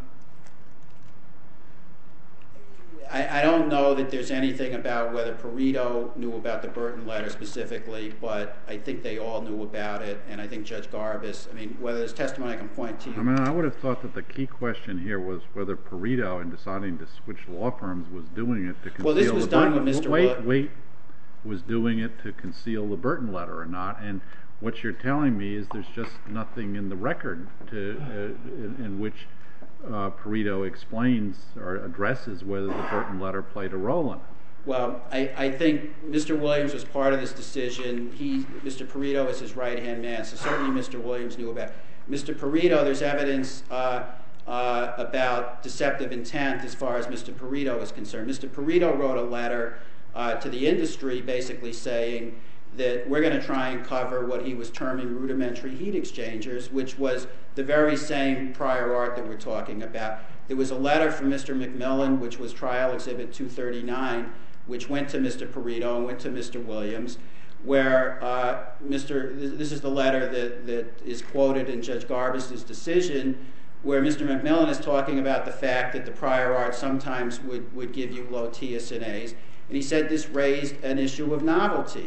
I, I don't know that there's anything about whether Perito knew about the Burton letter specifically, but I think they all knew about it, and I think Judge Garbus, I mean, whether there's testimony I can point to you. I mean, I would have thought that the key question here was whether Perito, in deciding to switch law firms, was doing it to conceal well, this was the done Burton. with Mister Wait, Wood. wait, was doing it to conceal the Burton letter or not? And what you're telling me is there's just nothing in the record to uh, in, in which Uh, Perito explains or addresses whether the Burton letter played a role in it. Well, I, I think Mister Williams was part of this decision. He, Mister Perito is his right-hand man, so certainly Mister Williams knew about it. Mister Perito, there's evidence uh, uh, about deceptive intent as far as Mister Perito is concerned. Mister Perito wrote a letter uh, to the industry basically saying that we're going to try and cover what he was terming rudimentary heat exchangers, which was the very same prior art that we're talking about. There was a letter from Mister McMillan, which was Trial Exhibit two thirty-nine, which went to Mister Perito and went to Mister Williams, where uh, Mister this is the letter that, that is quoted in Judge Garbus's decision, where Mister McMillan is talking about the fact that the prior art sometimes would, would give you low T S N As, and he said this raised an issue of novelty.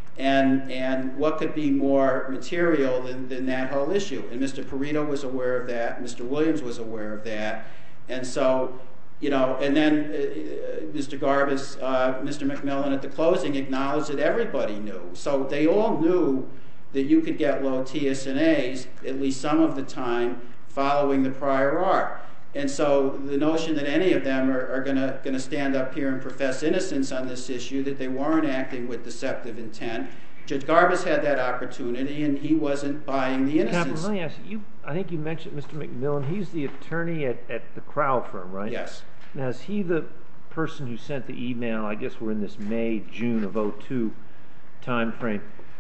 And and what could be more material than, than that whole issue? And Mister Perito was aware of that. Mister Williams was aware of that. And so, you know, and then uh, Mister Garbus, uh, Mister McMillan at the closing acknowledged that everybody knew. So they all knew that you could get low T S N As at least some of the time following the prior art. And so the notion that any of them are, are going to going to stand up here and profess innocence on this issue, that they weren't acting with deceptive intent, Judge Garbus had that opportunity, and he wasn't buying the innocence. Captain, let me ask you, I think you mentioned Mister McMillan. He's the attorney at, at the Crowell firm, right? Yes. Now, is he the person who sent the email, I guess we're in this May, June of oh two time frame,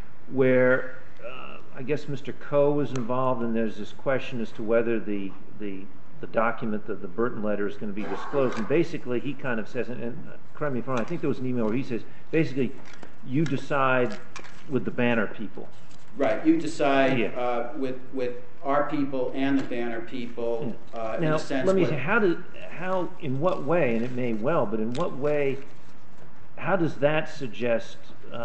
where uh, I guess Mister Coe was involved, and there's this question as to whether the the the document, the, the Burton letter, is going to be disclosed. And basically he kind of says, and, and correct me if I'm wrong, I think there was an email where he says, basically, you decide with the Banner people. Right, you decide Yeah. uh, with with our people and the Banner people. Yeah. Uh, Now, in a sense let me what- say, how do, how, in what way, and it may well, but in what way, how does that suggest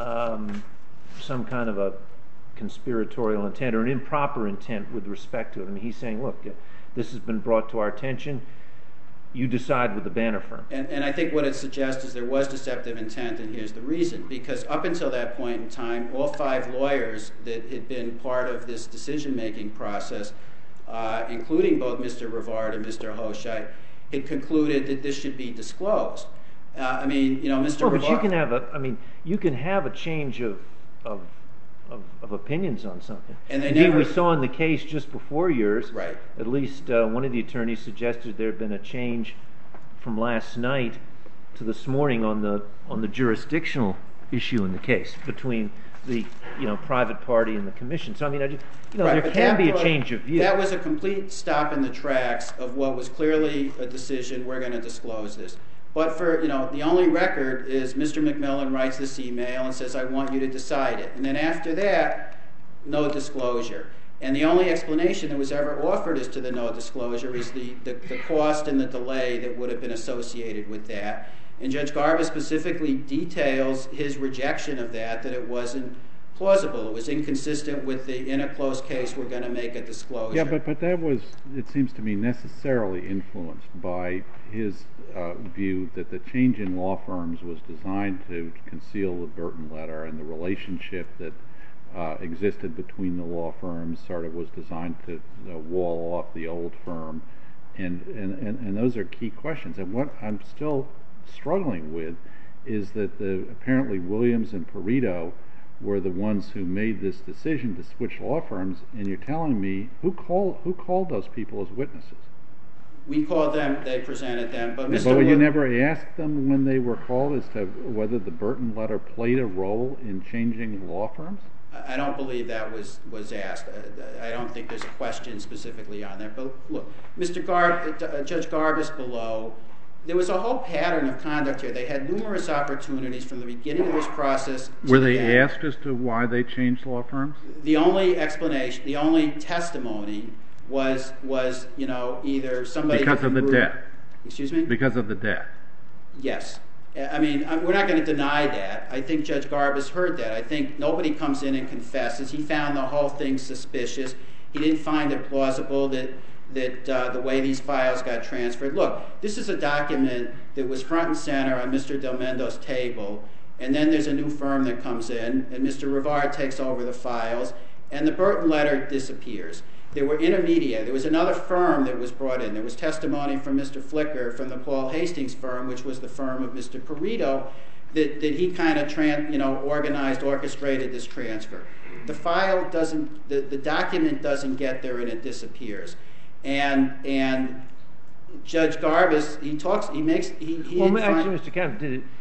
um, some kind of a conspiratorial intent or an improper intent with respect to it? I mean, he's saying, look, this has been brought to our attention. You decide with the Banner firm. And, and I think what it suggests is there was deceptive intent, and here's the reason. Because up until that point in time, all five lawyers that had been part of this decision-making process, uh, including both Mister Rivard and Mister Hoshai, had concluded that this should be disclosed. Uh, I mean, you know, Mister Well, but Rivard, you can have a, I mean, you can have a change of, of, of, of opinions on something. And they Indeed, never- we saw in the case just before yours, Right. at least uh, one of the attorneys suggested there had been a change from last night to this morning on the on the jurisdictional issue in the case between the you know private party and the commission. So I mean, I just, you know, Right, there but can that be a brought- change of view. That was a complete stop in the tracks of what was clearly a decision, we're going to disclose this. But for, you know, the only record is Mister McMillan writes this email and says, I want you to decide it. And then after that, no disclosure. And the only explanation that was ever offered as to the no disclosure is the, the, the cost and the delay that would have been associated with that. And Judge Garbus specifically details his rejection of that, that it wasn't plausible. It was inconsistent with the, in a close case, we're going to make a disclosure. Yeah, but, but that was, it seems to me, necessarily influenced by his uh, view that the change in law firms was designed to conceal the Burton letter, and the relationship that uh, existed between the law firms sort of was designed to uh, wall off the old firm. And, and, and, and those are key questions. And what I'm still struggling with is that the apparently Williams and Perito were the ones who made this decision to switch law firms, and you're telling me who called who called those people as witnesses? We called them, they presented them, but Mister But you Wood, never asked them when they were called as to whether the Burton letter played a role in changing law firms? I don't believe that was, was asked. I don't think there's a question specifically on that. But look, Mister Garb, uh, Judge Garbus below, there was a whole pattern of conduct here. They had numerous opportunities from the beginning of this process. Were they the asked as to why they changed law firms? The only explanation, the only testimony was, was you know, either somebody... Because of the group, death. Excuse me? Because of the death. Yes. I mean, we're not going to deny that. I think Judge Garbus heard that. I think nobody comes in and confesses. He found the whole thing suspicious. He didn't find it plausible that that uh, the way these files got transferred. Look, this is a document that was front and center on Mister Del Mendo's table, and then there's a new firm that comes in, and Mister Rivard takes over the files, and the Burton letter disappears. There were intermediate. There was another firm that was brought in. There was testimony from Mister Flicker from the Paul Hastings firm, which was the firm of Mister Perito, that, that he kind of tran, you know, organized, orchestrated this transfer. The file doesn't, the, the document doesn't get there, and it disappears. And and Judge Garbus, he talks, he makes, he, he well, actually, find, Mister Kemp, did it,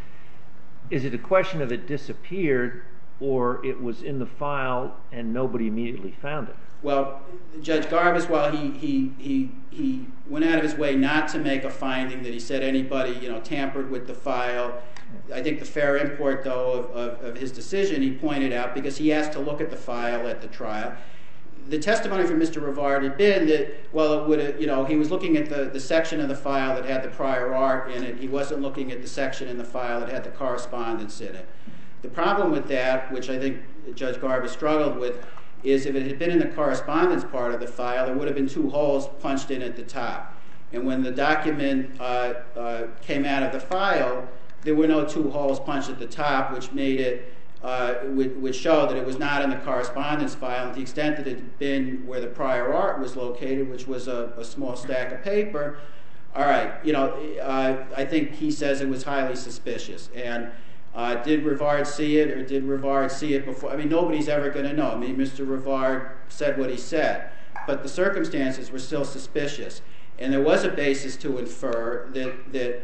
is it a question of it disappeared, or it was in the file and nobody immediately found it? Well, Judge Garbus, while he, he, he, he went out of his way not to make a finding that he said anybody, you know, tampered with the file, I think the fair import, though, of, of, of his decision, he pointed out, because he asked to look at the file at the trial, the testimony from Mister Rivard had been that, well, it would have, you know, he was looking at the, the section of the file that had the prior art in it. He wasn't looking at the section in the file that had the correspondence in it. The problem with that, which I think Judge Garbus struggled with, is if it had been in the correspondence part of the file, there would have been two holes punched in at the top. And when the document uh, uh, came out of the file, there were no two holes punched at the top, which made it, uh, which showed that it was not in the correspondence file. And to the extent that it had been where the prior art was located, which was a, a small stack of paper, all right, you know, uh, I think he says it was highly suspicious. And Uh, did Rivard see it, or did Rivard see it before? I mean, nobody's ever going to know. I mean, Mister Rivard said what he said, but the circumstances were still suspicious, and there was a basis to infer that that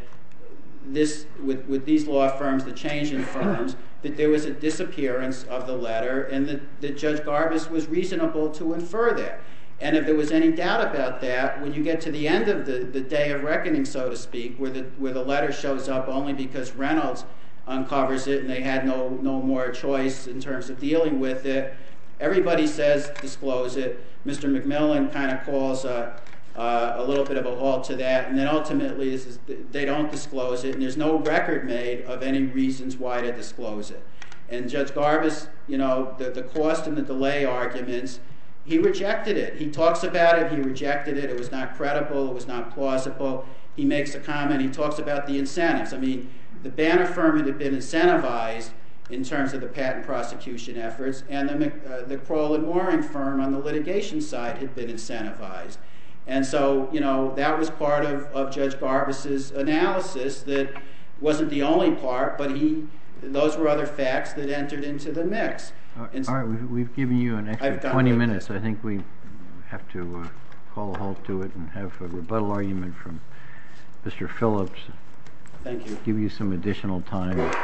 this, with with these law firms, the change in firms, that there was a disappearance of the letter, and that, that Judge Garbus was reasonable to infer that. And if there was any doubt about that, when you get to the end of the, the day of reckoning, so to speak, where the where the letter shows up only because Reynolds uncovers it and they had no no more choice in terms of dealing with it, everybody says disclose it. Mister McMillan kind of calls a, uh, a little bit of a halt to that, and then ultimately this is, they don't disclose it, and there's no record made of any reasons why to disclose it. And Judge Garbus, you know, the, the cost and the delay arguments, he rejected it. He talks about it, he rejected it, it was not credible, it was not plausible. He makes a comment, he talks about the incentives. I mean, the Banner firm had been incentivized in terms of the patent prosecution efforts, and the, uh, the Kroll and Mooring firm on the litigation side had been incentivized. And so, you know, that was part of, of Judge Garbus's analysis. That wasn't the only part, but he, those were other facts that entered into the mix. All and right, we've, we've given you an extra twenty minutes. I think we have to uh, call a halt to it and have a rebuttal argument from Mister Phillips. Thank you. Give you some additional time if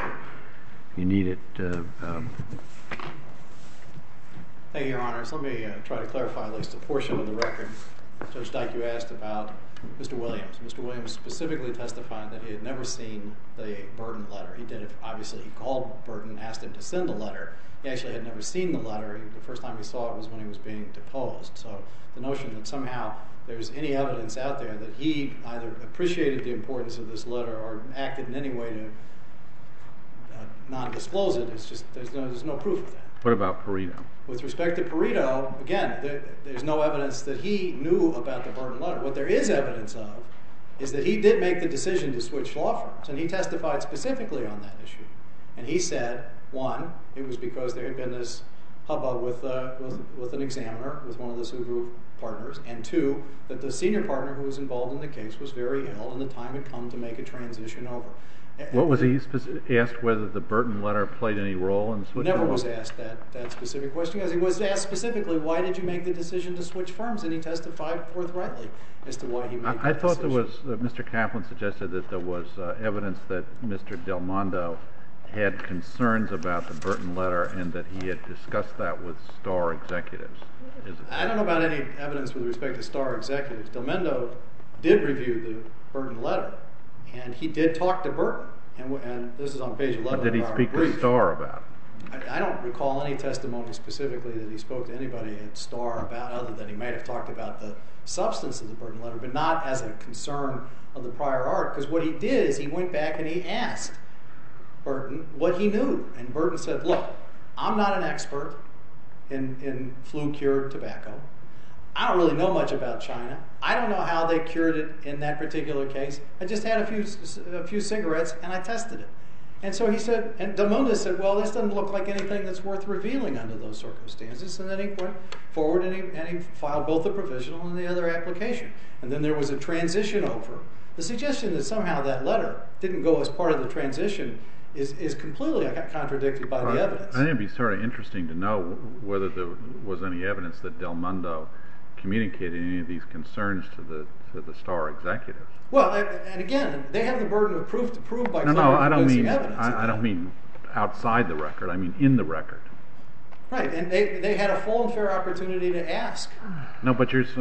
you need it. Uh, um. Thank you, Your Honors. Let me uh, try to clarify at least a portion of the record. Judge Dyke, you asked about Mister Williams. Mister Williams specifically testified that he had never seen the Burton letter. He did it, obviously, he called Burton, asked him to send the letter. He actually had never seen the letter. He, the first time he saw it was when he was being deposed. So the notion that somehow there's any evidence out there that he either appreciated the importance of this letter or acted in any way to uh, non-disclose it, it's just, there's no, there's no proof of that. What about Perito? With respect to Perito, again, there, there's no evidence that he knew about the Burton letter. What there is evidence of is that he did make the decision to switch law firms, and he testified specifically on that issue. And he said, one, it was because there had been this hubbub with, uh, with, with an examiner, with one of the Sue Group partners, and two, that the senior partner who was involved in the case was very ill, and the time had come to make a transition over. What was he asked whether the Burton letter played any role in switching? Never was asked that, that specific question, because he was asked specifically, why did you make the decision to switch firms? And he testified forthrightly as to why he made I, that I thought decision. there was, uh, Mister Kaplan suggested that there was uh, evidence that Mister Del Mondo had concerns about the Burton letter and that he had discussed that with Star executives. Is it I don't know about any evidence with respect to Star executives. Del Mendo did review the Burton letter, and he did talk to Burton, and, and this is on page eleven But did he of our speak brief. to Star about it? I, I don't recall any testimony specifically that he spoke to anybody at Star about, other than he might have talked about the substance of the Burton letter, but not as a concern of the prior art, because what he did is he went back and he asked Burton what he knew, and Burton said, look, I'm not an expert in, in flu-cured tobacco. I don't really know much about China. I don't know how they cured it in that particular case. I just had a few a few cigarettes and I tested it. And so he said, and Del Mendo said, well, this doesn't look like anything that's worth revealing under those circumstances. And then he went forward and he, and he filed both the provisional and the other application. And then there was a transition over. The suggestion that somehow that letter didn't go as part of the transition is, is completely contradicted by Right. the evidence. I think it'd be sort of interesting to know whether there was any evidence that Del Mendo communicated any of these concerns to the to the Star executives. Well, and again, they have the burden of proof to prove by No, clear no, and I don't convincing mean evidence. I, I don't mean outside the record. I mean in the record. Right, and they they had a full and fair opportunity to ask. No, but you're.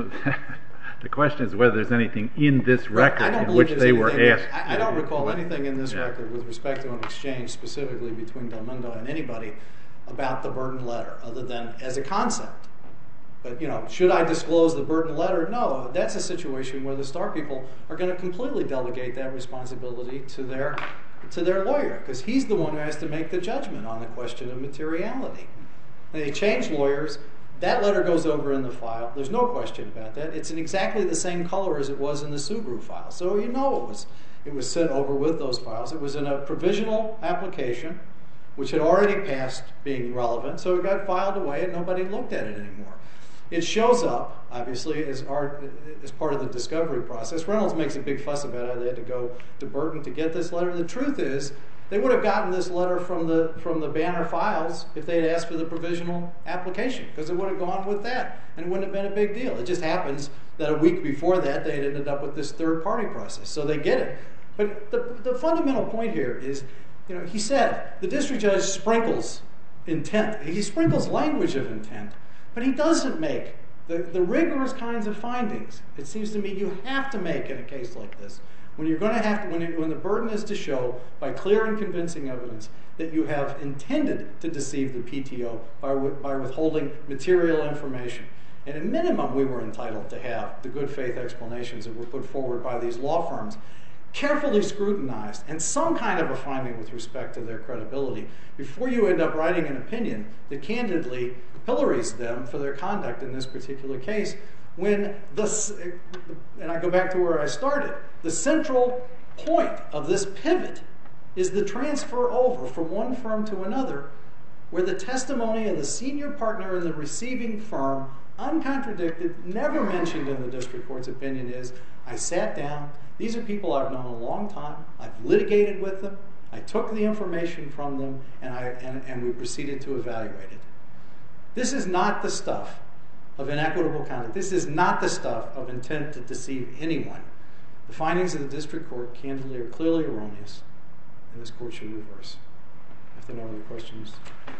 The question is whether there's anything in this Right, record I don't in believe which there's they were anything- asked. I, I don't recall anything in this Yeah. record with respect to an exchange specifically between Del Mendo and anybody about the Burton letter, other than as a concept. But, you know, should I disclose the Burton letter? No, that's a situation where the Star people are going to completely delegate that responsibility to their to their lawyer, because he's the one who has to make the judgment on the question of materiality. And they change lawyers. That letter goes over in the file. There's no question about that. It's in exactly the same color as it was in the Subaru file. So you know it was it was sent over with those files. It was in a provisional application, which had already passed being relevant, so it got filed away and nobody looked at it anymore. It shows up, obviously, as, our, as part of the discovery process. Reynolds makes a big fuss about how they had to go to Burton to get this letter. The truth is, they would have gotten this letter from the from the Banner files if they had asked for the provisional application, because it would have gone with that, and it wouldn't have been a big deal. It just happens that a week before that, they had ended up with this third-party process, so they get it. But the, the fundamental point here is, you know, he said the district judge sprinkles intent. He sprinkles language of intent, but he doesn't make the, the rigorous kinds of findings. It seems to me you have to make in a case like this. When you're going to have to, when, it, when the burden is to show by clear and convincing evidence that you have intended to deceive the P T O by, by withholding material information. And at minimum, we were entitled to have the good faith explanations that were put forward by these law firms carefully scrutinized and some kind of a finding with respect to their credibility before you end up writing an opinion that candidly pillories them for their conduct in this particular case. When the, and I go back to where I started, the central point of this pivot is the transfer over from one firm to another, where the testimony of the senior partner in the receiving firm, uncontradicted, never mentioned in the district court's opinion, is, I sat down, these are people I've known a long time, I've litigated with them, I took the information from them, and, I, and, and we proceeded to evaluate it. This is not the stuff of inequitable conduct. This is not the stuff of intent to deceive anyone. The findings of the district court, candidly, are clearly erroneous, and this court should reverse. If there are no other questions.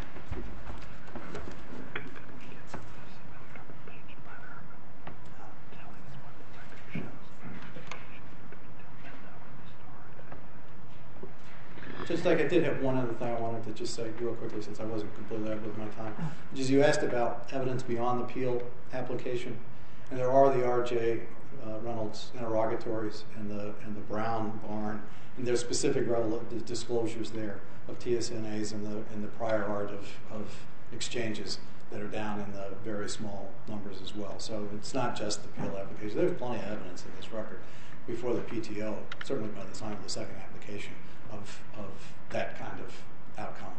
Just like I did have one other thing I wanted to just say real quickly, since I wasn't completely out with my time, which is you asked about evidence beyond the Peel application, and there are the R J uh, Reynolds interrogatories and the and the Brown barn, and there's specific relevant disclosures there of T S N As and the and the prior art of, of exchanges that are down in the very small numbers as well. So it's not just the Peel application. There's plenty of evidence in this record before the P T O, certainly by the time of the second application, of of that kind of outcome.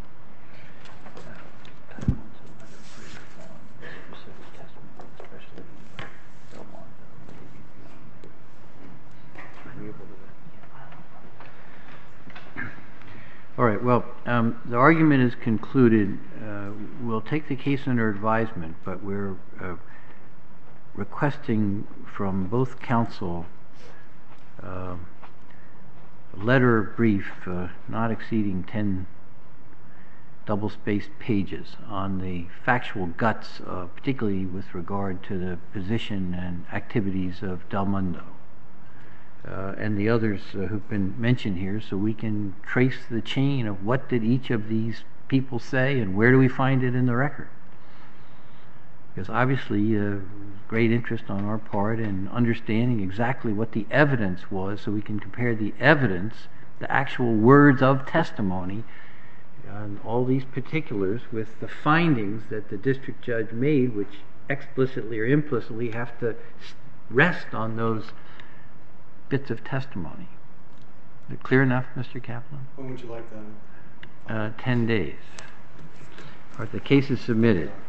All right, well, um, the argument is concluded. Uh, we'll take the case under advisement, but we're uh, requesting from both counsel uh, letter brief uh, not exceeding ten double-spaced pages on the factual guts, uh, particularly with regard to the position and activities of Del Mundo uh, and the others uh, who've been mentioned here, so we can trace the chain of what did each of these people say and where do we find it in the record. Because obviously uh, great interest on our part in understanding exactly what the evidence was so we can compare the evidence, the actual words of testimony, and all these particulars with the findings that the district judge made, which explicitly or implicitly have to rest on those bits of testimony. Is it clear enough, Mister Kaplan? When would you like that? Uh, ten days. All right, the case is submitted.